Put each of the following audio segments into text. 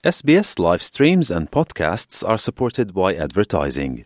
SBS live streams and podcasts are supported by advertising.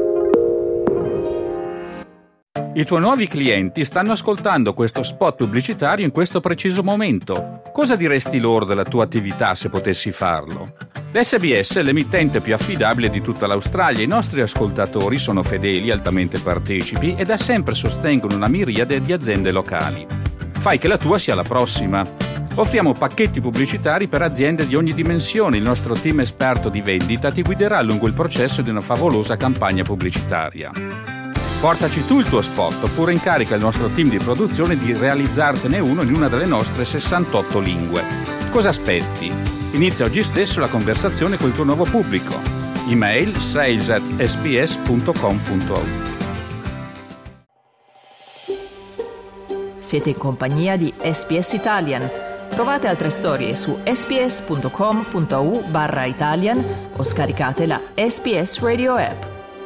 I tuoi nuovi clienti stanno ascoltando questo spot pubblicitario in questo preciso momento. Cosa diresti loro della tua attività se potessi farlo? L'SBS è l'emittente più affidabile di tutta l'Australia. I nostri ascoltatori sono fedeli, altamente partecipi e da sempre sostengono una miriade di aziende locali. Fai che la tua sia la prossima. Offriamo pacchetti pubblicitari per aziende di ogni dimensione. Il nostro team esperto di vendita ti guiderà lungo il processo di una favolosa campagna pubblicitaria. Portaci tu il tuo spot oppure incarica il nostro team di produzione di realizzartene uno in una delle nostre 68 lingue. Cosa aspetti? Inizia oggi stesso la conversazione col tuo nuovo pubblico. Email sales@sbs.com.au. Siete in compagnia di SBS Italian. Trovate altre storie su sbs.com.au/Italian o scaricate la SBS Radio app.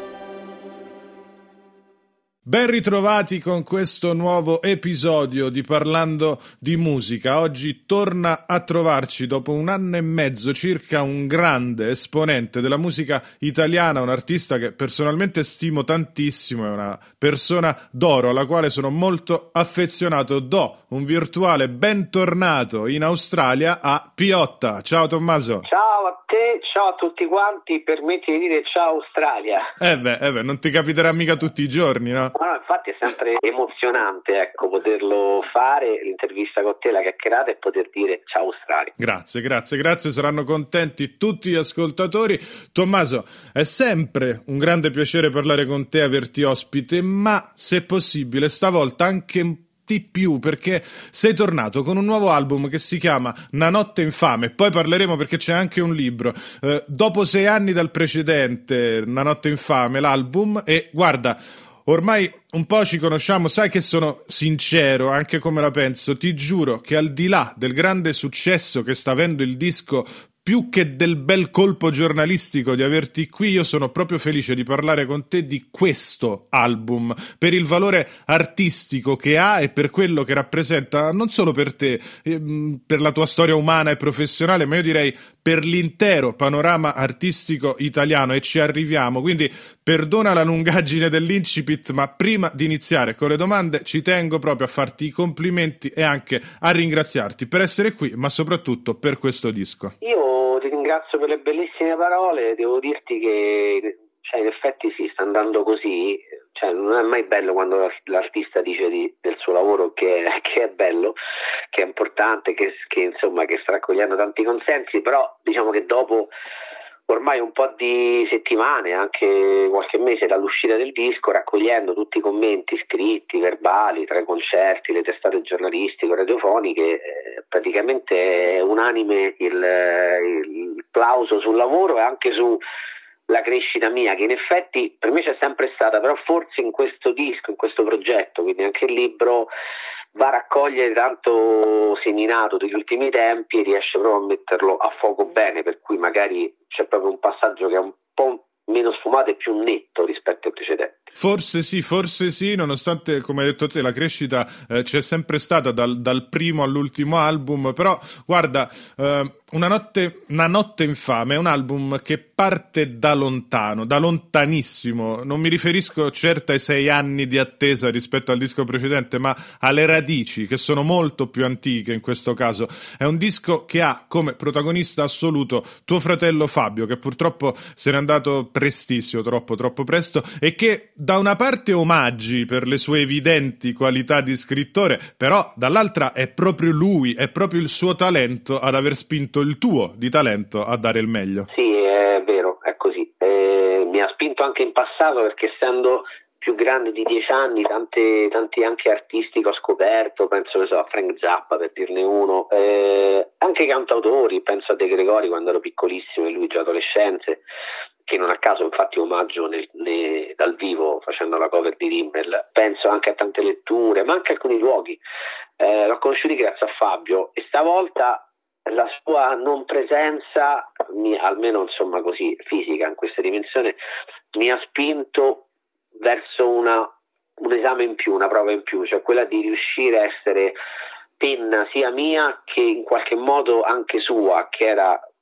Ben ritrovati con questo nuovo episodio di Parlando di Musica. Oggi torna a trovarci dopo un anno e mezzo circa un grande esponente della musica italiana, un artista che personalmente stimo tantissimo, è una persona d'oro alla quale sono molto affezionato. Do un virtuale bentornato in Australia a Piotta. Ciao Tommaso. Ciao a te, ciao a tutti quanti, permetti di dire ciao Australia. Non ti capiterà mica tutti i giorni, no? No, infatti è sempre emozionante, ecco, poterlo fare, l'intervista con te, la chiacchierata e poter dire ciao Australia. Grazie, saranno contenti tutti gli ascoltatori. Tommaso, è sempre un grande piacere parlare con te, averti ospite, ma se possibile stavolta anche di più, perché sei tornato con un nuovo album che si chiama Una notte infame. Poi parleremo perché c'è anche un libro. Dopo 6 anni dal precedente Una notte infame, l'album, e guarda, ormai un po' ci conosciamo, sai che sono sincero anche come la penso. Ti giuro che al di là del grande successo che sta avendo il disco, più che del bel colpo giornalistico di averti qui, io sono proprio felice di parlare con te di questo album, per il valore artistico che ha e per quello che rappresenta, non solo per te, per la tua storia umana e professionale, ma io direi per l'intero panorama artistico italiano, e ci arriviamo. Quindi perdona la lungaggine dell'incipit, ma prima di iniziare con le domande ci tengo proprio a farti i complimenti e anche a ringraziarti per essere qui, ma soprattutto per questo disco. Io ti ringrazio per le bellissime parole, devo dirti che in effetti sì, sta andando così, non è mai bello quando l'artista dice del suo lavoro che è bello, che è importante, che sta raccogliendo tanti consensi, però diciamo che dopo ormai un po' di settimane, anche qualche mese dall'uscita del disco, raccogliendo tutti i commenti scritti, verbali, tra i concerti, le testate giornalistiche, radiofoniche, praticamente è unanime il plauso sul lavoro e anche su la crescita mia, che in effetti per me c'è sempre stata, però forse in questo disco, in questo progetto, quindi anche il libro, va a raccogliere tanto seminato degli ultimi tempi e riesce proprio a metterlo a fuoco bene, per cui magari c'è proprio un passaggio che è un po' meno sfumato e più netto rispetto ai precedenti. Forse sì, nonostante, come hai detto te, la crescita c'è sempre stata dal primo all'ultimo album, però guarda, Una notte infame è un album che parte da lontano, da lontanissimo. Non mi riferisco certo ai 6 anni di attesa rispetto al disco precedente, ma alle radici, che sono molto più antiche in questo caso. È un disco che ha come protagonista assoluto tuo fratello Fabio, che purtroppo se n'è andato prestissimo, troppo presto, e che da una parte omaggi per le sue evidenti qualità di scrittore, però dall'altra è proprio lui, è proprio il suo talento ad aver spinto il tuo di talento a dare il meglio. Sì, è vero, è così. Mi ha spinto anche in passato, perché essendo più grande di 10 anni, tanti anche artisti che ho scoperto, penso a Frank Zappa per dirne uno, anche cantautori, penso a De Gregori quando ero piccolissimo e lui già adolescenze, che non a caso infatti omaggio dal vivo facendo la cover di Rimmel. Penso anche a tante letture, ma anche a alcuni luoghi. L'ho conosciuto grazie a Fabio, e stavolta la sua non presenza, almeno così fisica in questa dimensione, mi ha spinto verso un esame in più, una prova in più, cioè quella di riuscire a essere penna sia mia che in qualche modo anche sua, che era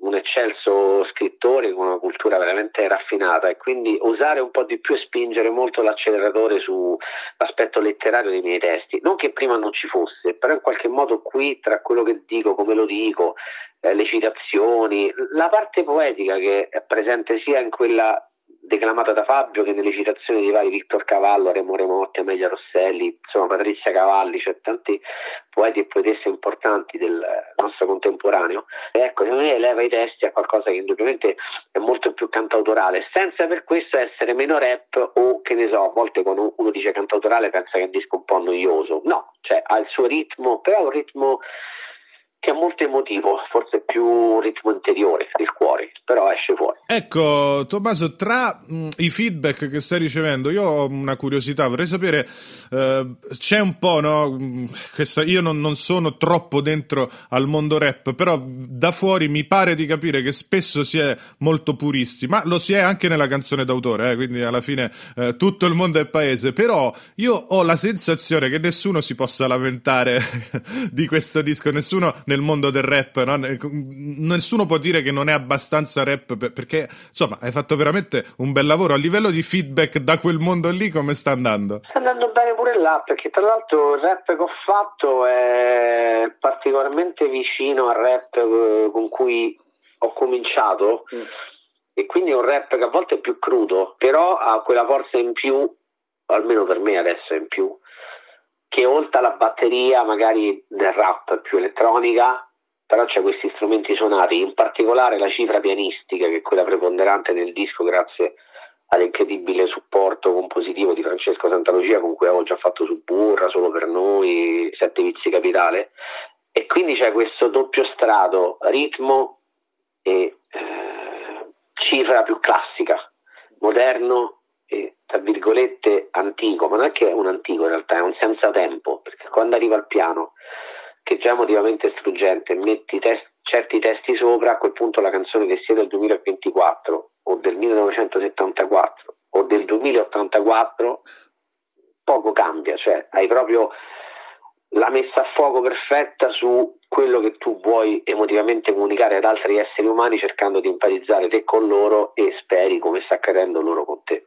un eccelso scrittore con una cultura veramente raffinata, e quindi usare un po' di più e spingere molto l'acceleratore sull'aspetto letterario dei miei testi. Non che prima non ci fosse, però in qualche modo qui, tra quello che dico, come lo dico, le citazioni, la parte poetica che è presente sia in quella declamata da Fabio che nelle citazioni di vari Victor Cavallo, Remo Remotti, Amelia Rosselli, insomma Patrizia Cavalli, cioè tanti poeti e poetesse importanti del nostro contemporaneo. E ecco, secondo me eleva i testi a qualcosa che indubbiamente è molto più cantautorale, senza per questo essere meno rap o, che ne so, a volte quando uno dice cantautorale pensa che è un disco un po' noioso. No, cioè ha il suo ritmo, però un ritmo che è molto emotivo, forse più un ritmo interiore del cuore, però esce fuori. Ecco, Tommaso, tra i feedback che stai ricevendo, io ho una curiosità, vorrei sapere, c'è un po', no? Io non sono troppo dentro al mondo rap, però da fuori mi pare di capire che spesso si è molto puristi, ma lo si è anche nella canzone d'autore, quindi alla fine tutto il mondo è paese, però io ho la sensazione che nessuno si possa lamentare di questo disco, nessuno nel mondo del rap, no? Nessuno può dire che non è abbastanza rap, perché insomma hai fatto veramente un bel lavoro. A livello di feedback da quel mondo lì, come sta andando? Sta andando bene pure là, perché tra l'altro il rap che ho fatto è particolarmente vicino al rap con cui ho cominciato, e quindi è un rap che a volte è più crudo, però ha quella forza in più, almeno per me adesso è in più, che oltre alla batteria magari del rap più elettronica, però c'è questi strumenti suonati, in particolare la cifra pianistica, che è quella preponderante nel disco grazie all'incredibile supporto compositivo di Francesco Santalucia, con cui avevo già fatto su Burra, Solo per noi, Sette vizi capitale, e quindi c'è questo doppio strato, ritmo e cifra più classica, moderno e tra virgolette antico, ma non è che è un antico in realtà, è un senza tempo, perché quando arriva al piano, che già è emotivamente struggente, metti certi testi sopra, a quel punto la canzone che sia del 2024 o del 1974 o del 2084 poco cambia, cioè hai proprio la messa a fuoco perfetta su quello che tu vuoi emotivamente comunicare ad altri esseri umani, cercando di empatizzare te con loro e speri, come sta accadendo, loro con te.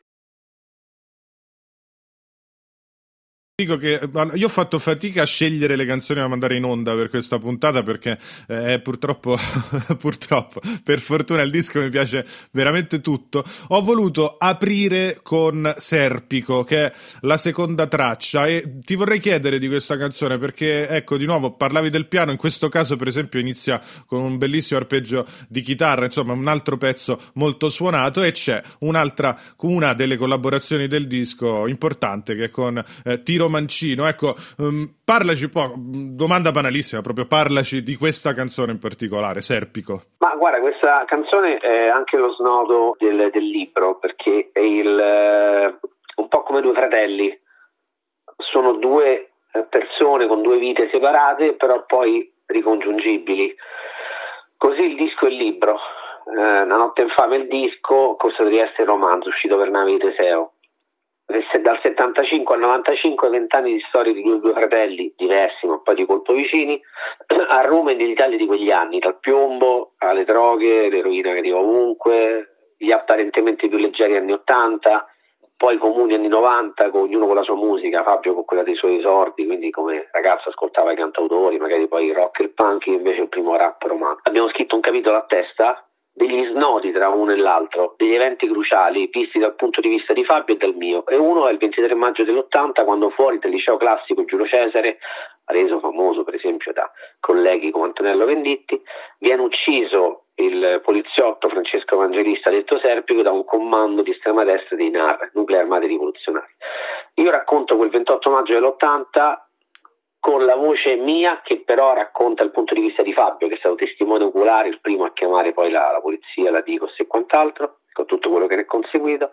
Dico che io ho fatto fatica a scegliere le canzoni da mandare in onda per questa puntata, perché purtroppo per fortuna il disco mi piace veramente tutto. Ho voluto aprire con Serpico, che è la seconda traccia, e ti vorrei chiedere di questa canzone perché, ecco, di nuovo parlavi del piano, in questo caso per esempio inizia con un bellissimo arpeggio di chitarra, insomma un altro pezzo molto suonato, e c'è una delle collaborazioni del disco importante, che è con Tiro Mancino. Ecco, parlaci un po', domanda banalissima, proprio parlaci di questa canzone in particolare, Serpico. Ma guarda, questa canzone è anche lo snodo del libro, perché è un po' come due fratelli, sono due persone con due vite separate, però poi ricongiungibili. Così il disco e il libro. Una notte infame il disco, Costa Trieste il romanzo, uscito per Nave di Teseo. Dal 75 al 95, 20 anni di storia di due fratelli diversi ma poi di colpo vicini, a Roma e nell'Italia di quegli anni, dal piombo alle droghe, l'eroina che arriva ovunque, gli apparentemente più leggeri anni 80, poi i comuni anni 90, con ognuno con la sua musica, Fabio con quella dei suoi esordi, quindi come ragazzo ascoltava i cantautori, magari poi il rock e il punk, invece il primo rap romano. Abbiamo scritto un capitolo a testa degli snodi tra uno e l'altro, degli eventi cruciali visti dal punto di vista di Fabio e dal mio, e uno è il 23 maggio dell'80, quando fuori dal liceo classico Giulio Cesare, reso famoso per esempio da colleghi come Antonello Venditti, viene ucciso il poliziotto Francesco Evangelista, detto Serpico, da un comando di estrema destra dei NAR, Nuclei Armati Rivoluzionari. Io racconto quel 28 maggio dell'80 con la voce mia, che però racconta il punto di vista di Fabio, che è stato testimone oculare, il primo a chiamare poi la polizia, la Digos e quant'altro, con tutto quello che ne è conseguito.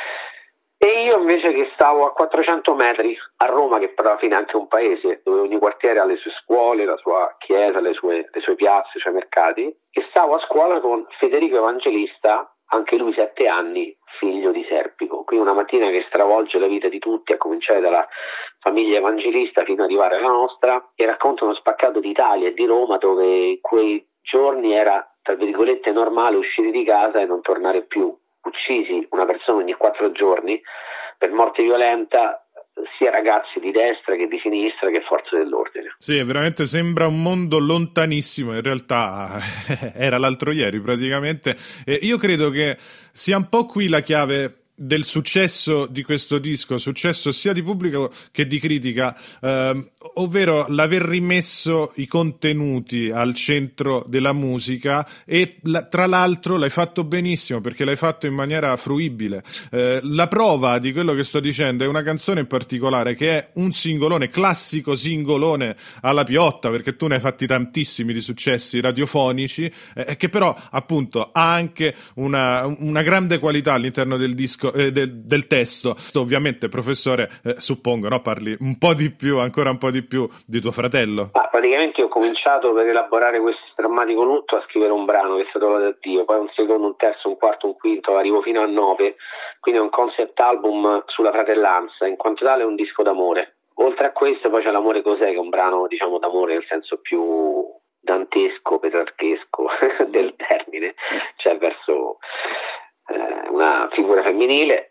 E io invece che stavo a 400 metri a Roma, che però alla fine è anche un paese dove ogni quartiere ha le sue scuole, la sua chiesa, le sue piazze, i suoi mercati, e stavo a scuola con Federico Evangelista, anche lui 7 anni, figlio di Serpico. Quindi una mattina che stravolge la vita di tutti, a cominciare dalla famiglia Evangelista fino ad arrivare alla nostra, e racconta uno spaccato d'Italia e di Roma, dove in quei giorni era tra virgolette normale uscire di casa e non tornare più. Uccisi una persona ogni 4 giorni per morte violenta, sia ragazzi di destra che di sinistra che forze dell'ordine. Sì, veramente sembra un mondo lontanissimo, in realtà era l'altro ieri praticamente. Io credo che sia un po' qui la chiave del successo di questo disco, successo sia di pubblico che di critica, ovvero l'aver rimesso i contenuti al centro della musica e tra l'altro l'hai fatto benissimo perché l'hai fatto in maniera fruibile. La prova di quello che sto dicendo è una canzone in particolare che è un singolone, classico singolone alla Piotta, perché tu ne hai fatti tantissimi di successi radiofonici, che però appunto ha anche una grande qualità all'interno del disco, del testo. Ovviamente, professore, suppongo, no, parli un po' di più, ancora un po' di più di tuo fratello. Praticamente ho cominciato per elaborare questo drammatico lutto a scrivere un brano che è stato dato da Dio, poi un secondo, un terzo, un quarto, un quinto, arrivo fino a 9, quindi è un concept album sulla fratellanza, in quanto tale è un disco d'amore. Oltre a questo poi c'è L'amore cos'è, che è un brano diciamo d'amore nel senso più dantesco, petrarchesco del termine, cioè verso una figura femminile,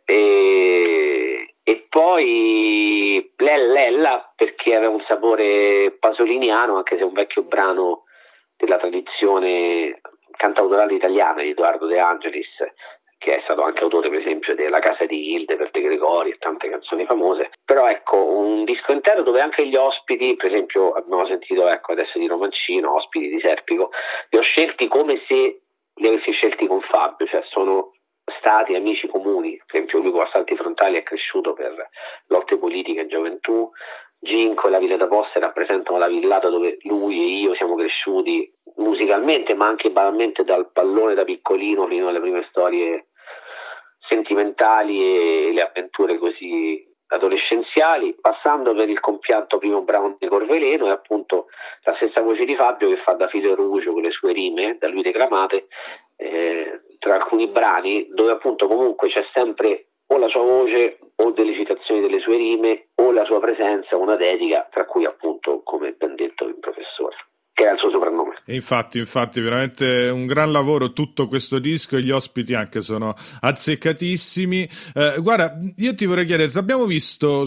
e poi Lella perché aveva un sapore pasoliniano, anche se è un vecchio brano della tradizione cantautorale italiana di Edoardo De Angelis, che è stato anche autore per esempio della Casa di Hilde per De Gregori e tante canzoni famose. Però ecco, un disco intero dove anche gli ospiti, per esempio abbiamo sentito adesso di Romancino, ospiti di Serpico, li ho scelti come se li avessi scelti con Fabio, cioè sono stati amici comuni. Per esempio lui con Assalti Frontali è cresciuto per lotte politiche in gioventù, Ginko e La Villa d'Aposta rappresentano la villata dove lui e io siamo cresciuti musicalmente, ma anche banalmente dal pallone da piccolino fino alle prime storie sentimentali e le avventure così adolescenziali, passando per il compianto primo brano di Corveleno e appunto la stessa voce di Fabio che fa da filo rouge con le sue rime da lui declamate tra alcuni brani, dove appunto comunque c'è sempre o la sua voce o delle citazioni delle sue rime o la sua presenza, una dedica, tra cui appunto, come ben detto il professore, che era il suo soprannome. E infatti veramente un gran lavoro tutto questo disco, e gli ospiti anche sono azzeccatissimi. Guarda, io ti vorrei chiedere, ti abbiamo visto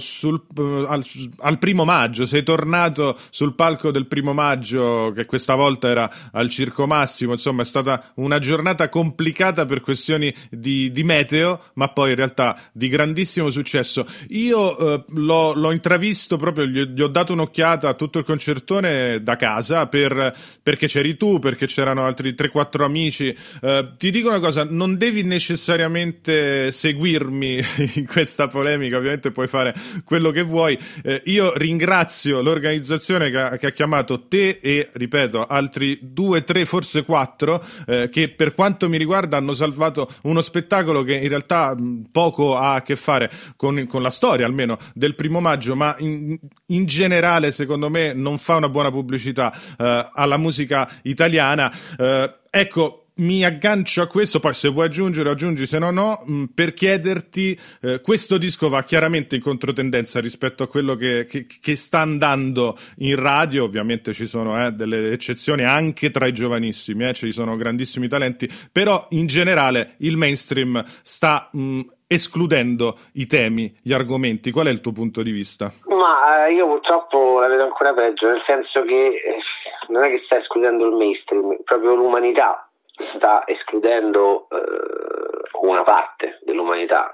al primo maggio, sei tornato sul palco del primo maggio, che questa volta era al Circo Massimo, insomma è stata una giornata complicata per questioni di meteo, ma poi in realtà di grandissimo successo. Io l'ho intravisto proprio, gli ho dato un'occhiata a tutto il concertone da casa, perché c'eri tu, perché c'erano altri 3-4 amici. Ti dico una cosa, non devi necessariamente seguirmi in questa polemica, ovviamente puoi fare quello che vuoi. Io ringrazio l'organizzazione che ha chiamato te e, ripeto, altri 2, 3, forse 4, che per quanto mi riguarda hanno salvato uno spettacolo che in realtà poco ha a che fare con la storia, almeno, del primo maggio, ma in generale secondo me non fa una buona pubblicità alla musica italiana. Ecco, mi aggancio a questo, poi se vuoi aggiungere aggiungi, se no per chiederti, questo disco va chiaramente in controtendenza rispetto a quello che sta andando in radio. Ovviamente ci sono delle eccezioni anche tra i giovanissimi, ci sono grandissimi talenti, però in generale il mainstream sta escludendo i temi, gli argomenti. Qual è il tuo punto di vista? Ma io purtroppo la vedo ancora peggio, nel senso che non è che sta escludendo il mainstream, proprio l'umanità sta escludendo una parte dell'umanità,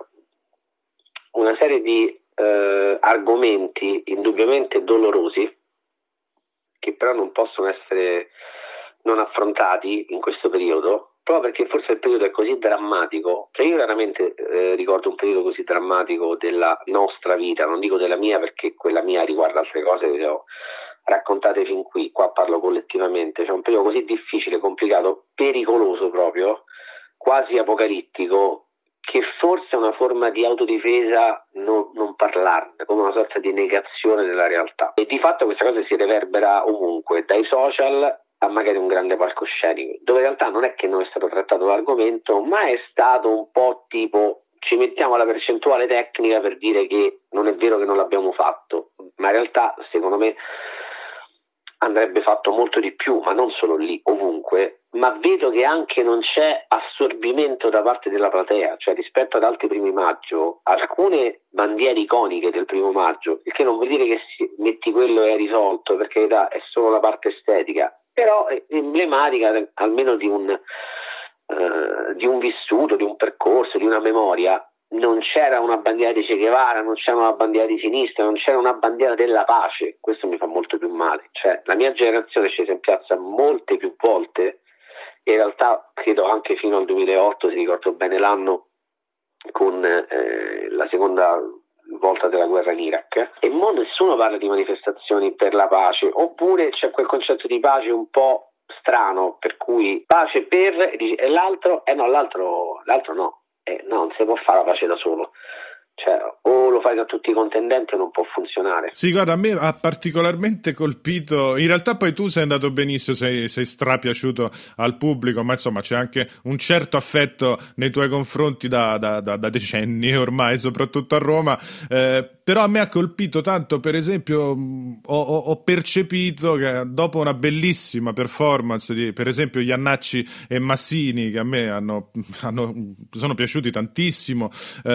una serie di argomenti indubbiamente dolorosi che però non possono essere non affrontati in questo periodo, proprio perché forse il periodo è così drammatico. Cioè io raramente ricordo un periodo così drammatico della nostra vita, non dico della mia perché quella mia riguarda altre cose che ho raccontate fin qui, qua parlo collettivamente. C'è un periodo così difficile, complicato, pericoloso proprio, quasi apocalittico, che forse è una forma di autodifesa non parlarne, come una sorta di negazione della realtà. E di fatto questa cosa si reverbera ovunque, dai social a magari un grande palcoscenico, dove in realtà non è che non è stato trattato l'argomento, ma è stato un po' tipo ci mettiamo la percentuale tecnica per dire che non è vero che non l'abbiamo fatto, ma in realtà secondo me andrebbe fatto molto di più, ma non solo lì, ovunque, ma vedo che anche non c'è assorbimento da parte della platea, cioè rispetto ad altri primi maggio, alcune bandiere iconiche del primo maggio, il che non vuol dire che metti quello e è risolto, perché è solo la parte estetica, però è emblematica almeno di un vissuto, di un percorso, di una memoria. Non c'era una bandiera di Che Guevara, non c'era una bandiera di sinistra, non c'era una bandiera della pace. Questo mi fa molto più male. Cioè, la mia generazione è scesa in piazza molte più volte, e in realtà credo anche fino al 2008, se ricordo bene l'anno, con la seconda volta della guerra in Iraq, e mo nessuno parla di manifestazioni per la pace, oppure c'è quel concetto di pace un po' strano, per cui pace per, e l'altro l'altro no. No, non si può fare la pace da solo, cioè o lo fai da tutti i contendenti o non può funzionare. Sì, guarda, a me ha particolarmente colpito, in realtà poi tu sei andato benissimo, sei strapiaciuto al pubblico, ma insomma c'è anche un certo affetto nei tuoi confronti da decenni ormai, soprattutto a Roma, però a me ha colpito tanto, per esempio ho percepito che dopo una bellissima performance di, per esempio, Iannacci e Massini, che a me sono piaciuti tantissimo,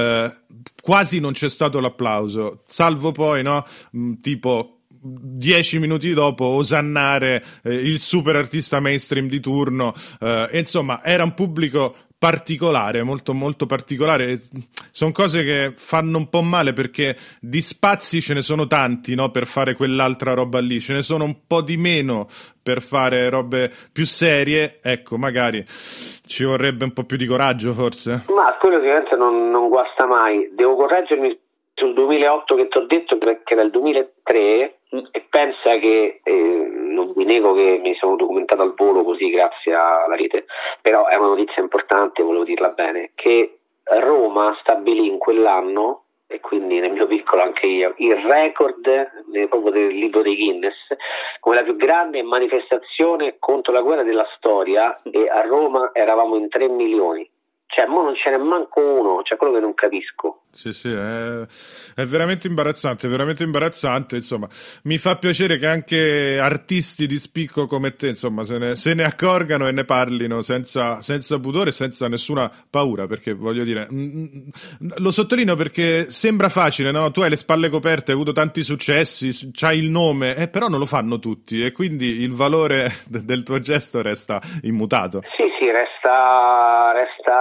quasi non c'è stato l'applauso, salvo poi, no, tipo 10 minuti dopo osannare il super artista mainstream di turno, e insomma era un pubblico particolare, molto molto particolare. Sono cose che fanno un po' male, perché di spazi ce ne sono tanti, no, per fare quell'altra roba lì, ce ne sono un po' di meno per fare robe più serie. Ecco, magari ci vorrebbe un po' più di coraggio, forse. Ma quello sicuramente non guasta mai. Devo correggermi sul 2008 che ti ho detto, perché era il 2003, e pensa che non vi nego che mi sono documentato al volo così grazie alla rete, però è una notizia importante, volevo dirla bene, che Roma stabilì in quell'anno, e quindi nel mio piccolo anche io, il record proprio del libro dei Guinness come la più grande manifestazione contro la guerra della storia, e a Roma eravamo in 3 milioni. Cioè, mo non ce n'è manco uno, cioè quello che non capisco. Sì, è veramente imbarazzante, insomma. Mi fa piacere che anche artisti di spicco come te, insomma, se ne accorgano e ne parlino senza pudore, senza nessuna paura, perché voglio dire, lo sottolineo perché sembra facile, no? Tu hai le spalle coperte, hai avuto tanti successi, c'hai il nome, però non lo fanno tutti, e quindi il valore del tuo gesto resta immutato. Sì, resta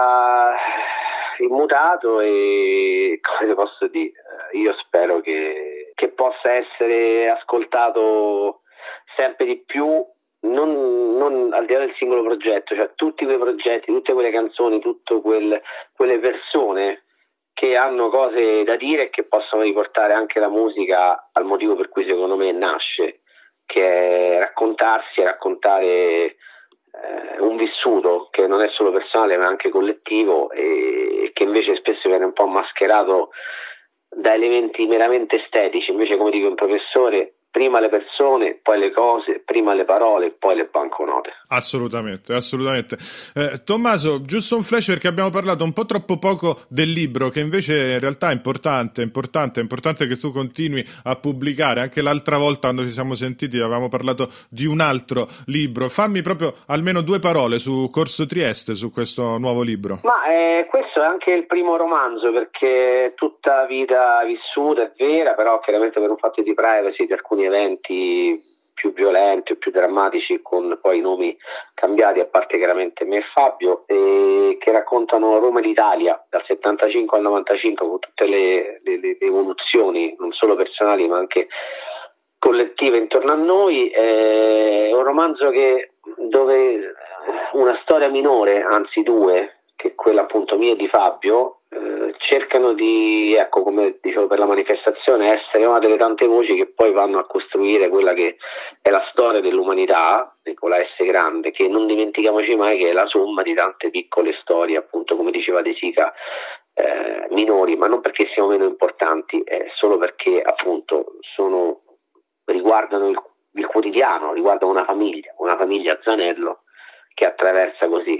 immutato, e come posso dire, io spero che possa essere ascoltato sempre di più, non al di là del singolo progetto, cioè tutti quei progetti, tutte quelle canzoni, tutte quelle persone che hanno cose da dire e che possono riportare anche la musica al motivo per cui secondo me nasce, che è raccontarsi e raccontare un vissuto che non è solo personale ma anche collettivo, e che invece spesso viene un po' mascherato da elementi meramente estetici. Invece, come dico un professore, prima le persone, poi le cose, prima le parole, poi le banconote. Assolutamente. Tommaso, giusto un flash, perché abbiamo parlato un po' troppo poco del libro, che invece in realtà è importante che tu continui a pubblicare. Anche l'altra volta, quando ci siamo sentiti, avevamo parlato di un altro libro. Fammi proprio almeno 2 parole su Corso Trieste, su questo nuovo libro. Ma questo è anche il primo romanzo, perché tutta vita vissuta è vera, però chiaramente per un fatto di privacy, di alcuni eventi più violenti o più drammatici, con poi i nomi cambiati, a parte chiaramente me e Fabio, che raccontano Roma e l'Italia dal 75 al 95, con tutte le evoluzioni non solo personali ma anche collettive intorno a noi. È un romanzo dove una storia minore, anzi 2, che è quella appunto mia e di Fabio, cercano di, ecco, come dicevo per la manifestazione, essere una delle tante voci che poi vanno a costruire quella che è la storia dell'umanità, con la S grande, che non dimentichiamoci mai che è la somma di tante piccole storie, appunto, come diceva De Sica, minori, ma non perché siano meno importanti, solo perché appunto riguardano il quotidiano, riguardano una famiglia Zanello, che attraversa così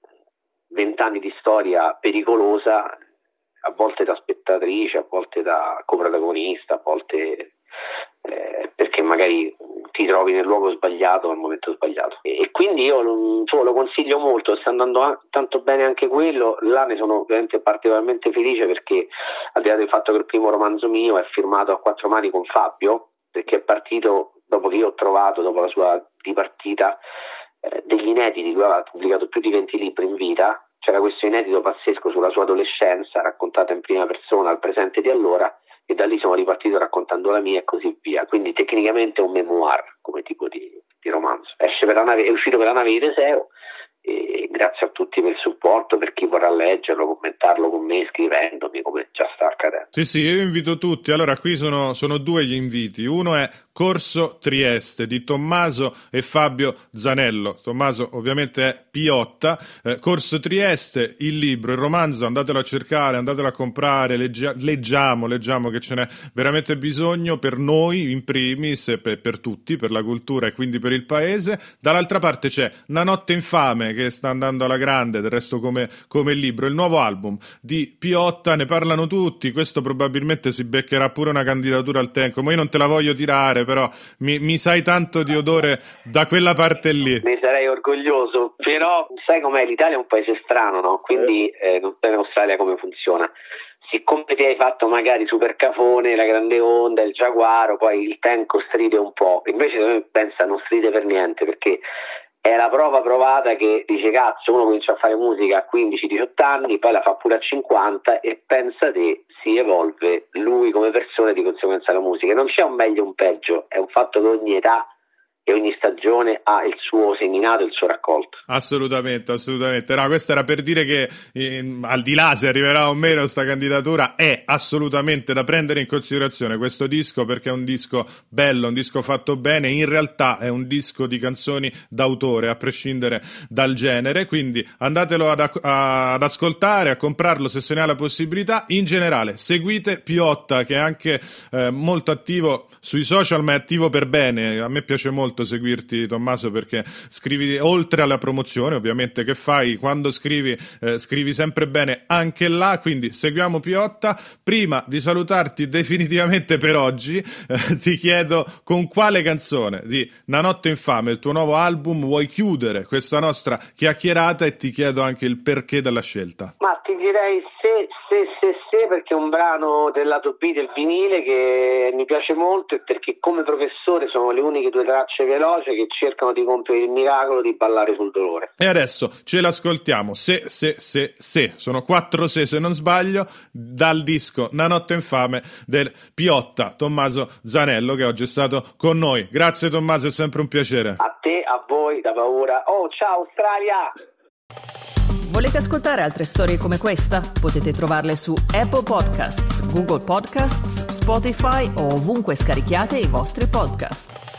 20 anni di storia pericolosa, a volte da spettatrice, a volte da coprotagonista, a volte perché magari ti trovi nel luogo sbagliato al momento sbagliato. E quindi io lo consiglio molto, sta andando tanto bene anche quello. Là ne sono ovviamente particolarmente felice, perché al di là del fatto che il primo romanzo mio è firmato a 4 mani con Fabio, perché è partito dopo che io ho trovato, dopo la sua dipartita, degli inediti. Lui aveva pubblicato più di 20 libri in vita, c'era questo inedito pazzesco sulla sua adolescenza raccontata in prima persona al presente di allora, e da lì sono ripartito raccontando la mia e così via. Quindi tecnicamente è un memoir come tipo di romanzo. È uscito per la nave di Teseo, e grazie a tutti per il supporto, per chi vorrà leggerlo, commentarlo con me, scrivendomi, come già sta accadendo. Sì, io invito tutti. Allora, qui sono 2 gli inviti. Uno è Corso Trieste di Tommaso e Fabio Zanello. Tommaso ovviamente è Piotta. Corso Trieste, il libro, il romanzo, andatelo a cercare, andatelo a comprare, leggiamo che ce n'è veramente bisogno, per noi in primis, per tutti, per la cultura e quindi per il paese. Dall'altra parte c'è Una notte infame, che sta andando alla grande, del resto come il libro, il nuovo album di Piotta, ne parlano tutti. Questo probabilmente si beccherà pure una candidatura al Tenco, ma io non te la voglio tirare, però mi sai tanto di odore da quella parte lì. Ne sarei orgoglioso, però sai com'è, l'Italia è un paese strano, no? Quindi non so in Australia come funziona. Siccome ti hai fatto magari Super Cafone, La Grande Onda, Il Giaguaro, poi il Tenco stride un po', invece pensa non stride per niente, perché è la prova provata che dice cazzo, uno comincia a fare musica a 15-18 anni, poi la fa pure a 50 e pensa te, si evolve lui come persona, di conseguenza la musica. Non c'è un meglio o un peggio, è un fatto che ogni età e ogni stagione ha il suo seminato, il suo raccolto. Assolutamente. No, questo era per dire che al di là se arriverà o meno sta candidatura, è assolutamente da prendere in considerazione questo disco, perché è un disco bello, un disco fatto bene. In realtà è un disco di canzoni d'autore, a prescindere dal genere, quindi andatelo ad ascoltare, a comprarlo se se ne ha la possibilità. In generale seguite Piotta, che è anche molto attivo sui social, ma è attivo per bene. A me piace molto seguirti, Tommaso, perché scrivi, oltre alla promozione ovviamente che fai, quando scrivi sempre bene anche là, quindi seguiamo Piotta. Prima di salutarti definitivamente per oggi, ti chiedo con quale canzone di Una notte infame, il tuo nuovo album, vuoi chiudere questa nostra chiacchierata, e ti chiedo anche il perché della scelta. Ma ti direi se, perché è un brano del lato B del vinile che mi piace molto, e perché come professore sono le uniche 2 tracce veloci che cercano di compiere il miracolo di ballare sul dolore. E adesso ce l'ascoltiamo, se, sono 4 se non sbaglio, dal disco Una notte infame del Piotta, Tommaso Zanello, che oggi è stato con noi. Grazie Tommaso, è sempre un piacere. A te, a voi, da paura. Oh, ciao Australia! Volete ascoltare altre storie come questa? Potete trovarle su Apple Podcasts, Google Podcasts, Spotify o ovunque scarichiate i vostri podcast.